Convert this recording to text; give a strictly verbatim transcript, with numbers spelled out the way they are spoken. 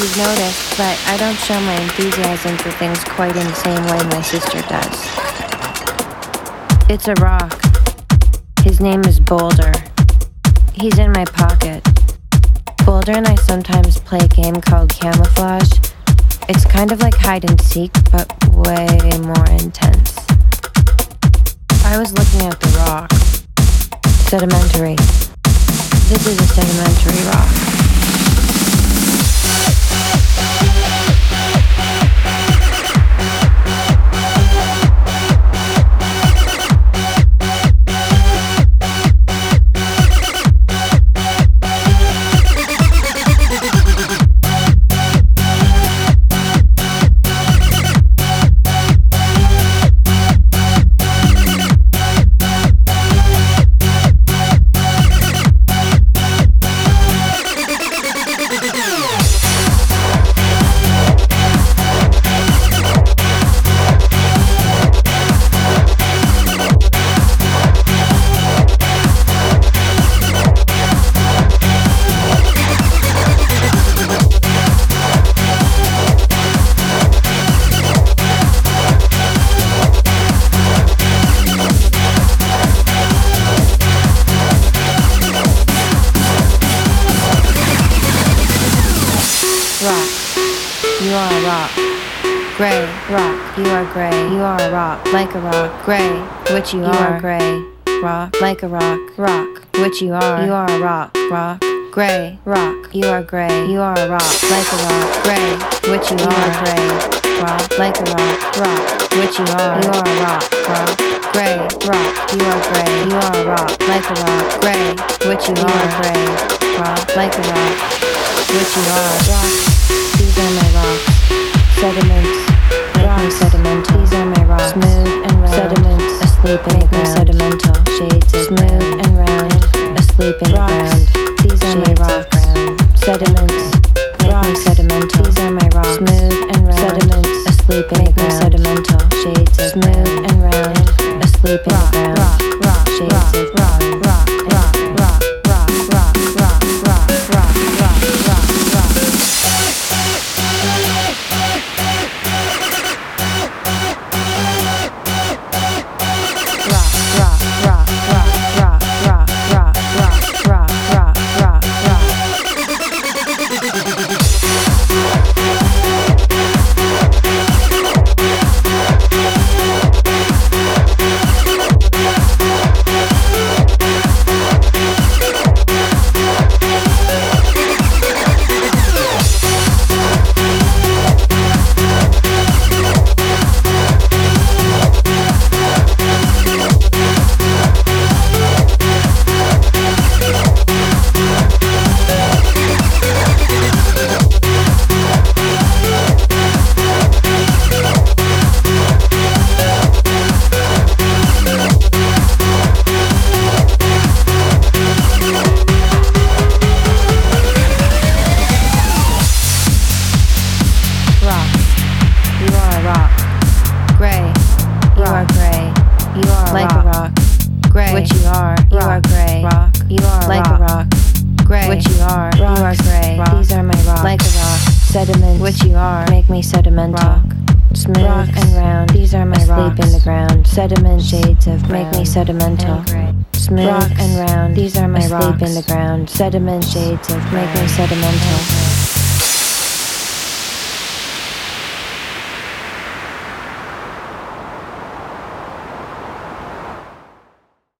you've noticed, but I don't show my enthusiasm for things quite in the same way my sister does. It's a rock. His name is Boulder. He's in my pocket. Boulder and I sometimes play a game called Camouflage. It's kind of like hide and seek, but way more intense. I was looking at the rock. Sedimentary. This is a sedimentary rock. Gray, rock, you are gray, you are a rock, like a rock, gray, which you, you are, gray, rock, like a rock, rock, which you are, you are a rock, rock, gray, rock, you are gray, you are a rock, like a rock, gray, which you, you are, gray, rock, like a rock, rock, which you are, you are a rock, rock, gray, rock, you are gray, you are a rock, like a rock, gray, which you, you are, gray, rock, like a rock, which you are, rock, these are my rocks, sediments. Rocks, sedimental. These are my rocks. Smooth and round. Sediments. Asleep in the ground. Sedimental. Shades of smooth and round. Asleep in the ground. These are my rocks. Sediments. Rocks. Sedimental. These are my rocks. Smooth and round. Sediments. Asleep in the ground. Sedimental. Shades of smooth and round. Asleep in the ground. Rock. Rock. Shades of rock. Rock. Rock. Rock. Rock. Rock. Rock. Rock. Rock. Rock. Rock. Rock. Sediment shades of make me sedimental. Smooth and round. These are my rocks. Asleep in the ground. Sediment shades of make me sedimental.